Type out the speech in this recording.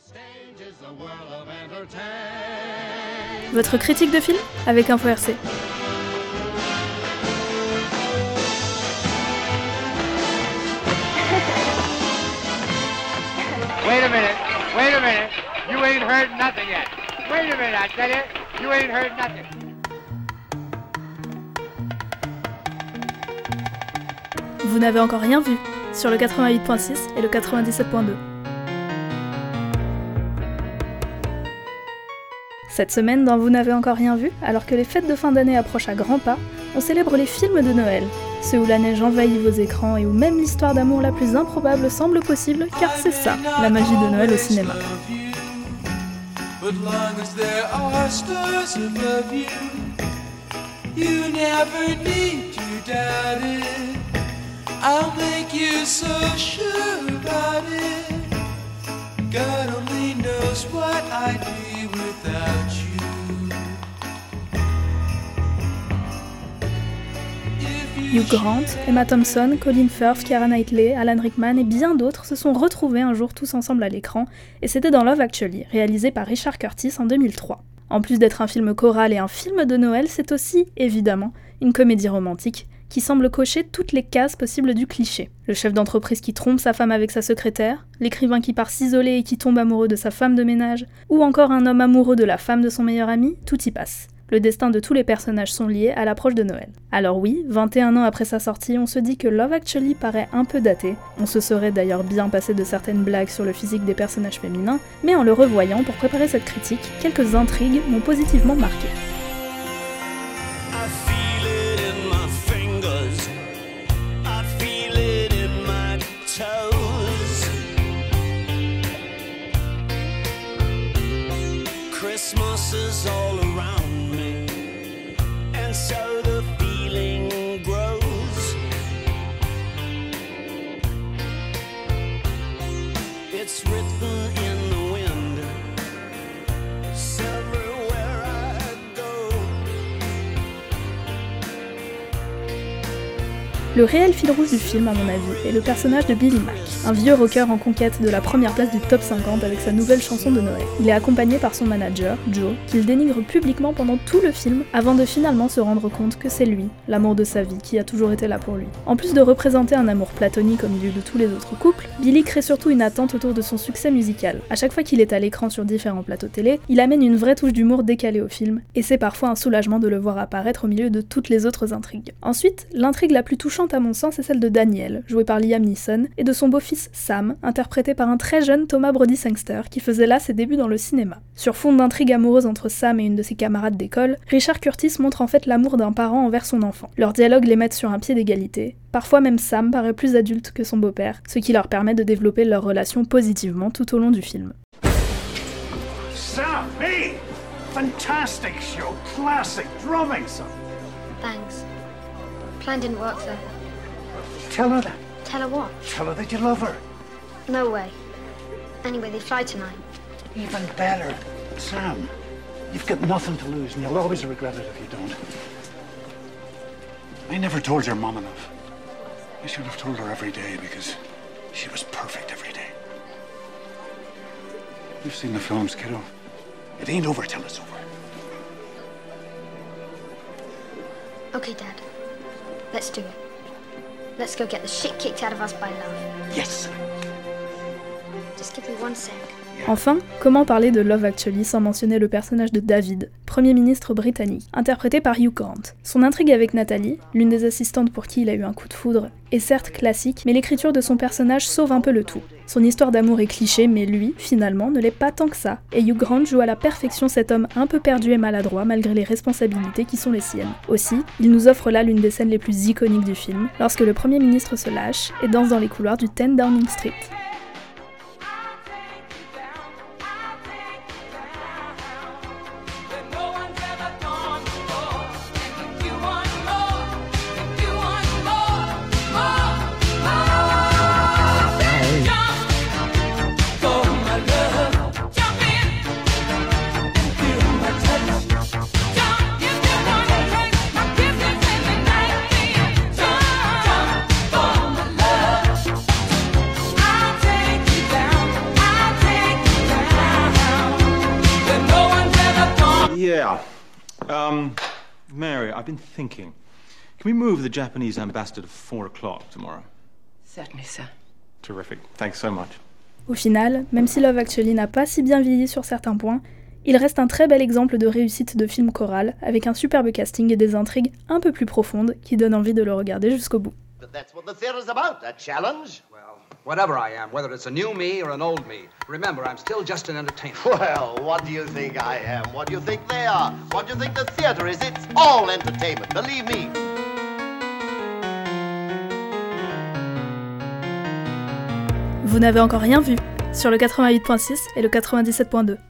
Votre critique de film avec Info RC. Wait a minute, you ain't heard nothing yet. Wait a minute, I tell you, you ain't heard nothing. Vous n'avez encore rien vu sur le 88.6 et le 97.2. Cette semaine, dans Vous n'avez encore rien vu, alors que les fêtes de fin d'année approchent à grands pas, on célèbre les films de Noël, ceux où la neige envahit vos écrans et où même l'histoire d'amour la plus improbable semble possible, car c'est ça, la magie de Noël au cinéma. I'll make you so sure about it. God only knows what I'd be without you. Hugh Grant, Emma Thompson, Colin Firth, Keira Knightley, Alan Rickman et bien d'autres se sont retrouvés un jour tous ensemble à l'écran, et c'était dans Love Actually, réalisé par Richard Curtis en 2003. En plus d'être un film choral et un film de Noël, c'est aussi, évidemment, une comédie romantique, qui semble cocher toutes les cases possibles du cliché. Le chef d'entreprise qui trompe sa femme avec sa secrétaire, l'écrivain qui part s'isoler et qui tombe amoureux de sa femme de ménage, ou encore un homme amoureux de la femme de son meilleur ami, tout y passe. Le destin de tous les personnages sont liés à l'approche de Noël. Alors oui, 21 ans après sa sortie, on se dit que Love Actually paraît un peu daté, on se serait d'ailleurs bien passé de certaines blagues sur le physique des personnages féminins, mais en le revoyant pour préparer cette critique, quelques intrigues m'ont positivement marqué. Christmas is all around me, and so the feeling grows. It's written in the wind, it's everywhere I go. Le réel fil rouge du film, à mon avis, est le personnage de Billy Mack, un vieux rocker en conquête de la première place du top 50 avec sa nouvelle chanson de Noël. Il est accompagné par son manager, Joe, qu'il dénigre publiquement pendant tout le film, avant de finalement se rendre compte que c'est lui, l'amour de sa vie, qui a toujours été là pour lui. En plus de représenter un amour platonique au milieu de tous les autres couples, Billy crée surtout une attente autour de son succès musical. À chaque fois qu'il est à l'écran sur différents plateaux télé, il amène une vraie touche d'humour décalée au film, et c'est parfois un soulagement de le voir apparaître au milieu de toutes les autres intrigues. Ensuite, l'intrigue la plus touchante à mon sens est celle de Daniel, joué par Liam Neeson, et de son beau-fils Sam, interprété par un très jeune Thomas Brodie Sangster, qui faisait là ses débuts dans le cinéma. Sur fond d'intrigue amoureuse entre Sam et une de ses camarades d'école, Richard Curtis montre en fait l'amour d'un parent envers son enfant. Leurs dialogues les mettent sur un pied d'égalité. Parfois même Sam paraît plus adulte que son beau-père, ce qui leur permet de développer leur relation positivement tout au long du film. Sam, hey! Fantastic show, classic drumming, son. Thanks. Plan didn't work though. Tell her that. Tell her what? Tell her that you love her. No way. Anyway, they fly tonight. Even better. Sam, you've got nothing to lose, and you'll always regret it if you don't. I never told your mom enough. I should have told her every day because she was perfect every day. You've seen the films, kiddo. It ain't over till it's over. Okay, Dad. Let's do it. Let's go get the shit kicked out of us by love. Yes. Just give me 1 sec. Enfin, comment parler de Love Actually sans mentionner le personnage de David, Premier ministre britannique, interprété par Hugh Grant. Son intrigue avec Nathalie, l'une des assistantes pour qui il a eu un coup de foudre, est certes classique, mais l'écriture de son personnage sauve un peu le tout. Son histoire d'amour est cliché, mais lui, finalement, ne l'est pas tant que ça, et Hugh Grant joue à la perfection cet homme un peu perdu et maladroit malgré les responsabilités qui sont les siennes. Aussi, il nous offre là l'une des scènes les plus iconiques du film, lorsque le Premier ministre se lâche et danse dans les couloirs du 10 Downing Street. Yeah. Mary, I've been thinking. Can we move the Japanese ambassador to 4 o'clock tomorrow? Certainly, sir. Terrific. Thanks so much. Au final, même si Love Actually n'a pas si bien vieilli sur certains points, il reste un très bel exemple de réussite de film choral, avec un superbe casting et des intrigues un peu plus profondes qui donnent envie de le regarder jusqu'au bout. But that's what the theater's about, a challenge. Well, whatever I am, whether it's a new me or an old me, remember, I'm still just an entertainer. Well, what do you think I am? What do you think they are? What do you think the theater is? It's all entertainment, believe me. Vous n'avez encore rien vu sur le 88.6 et le 97.2.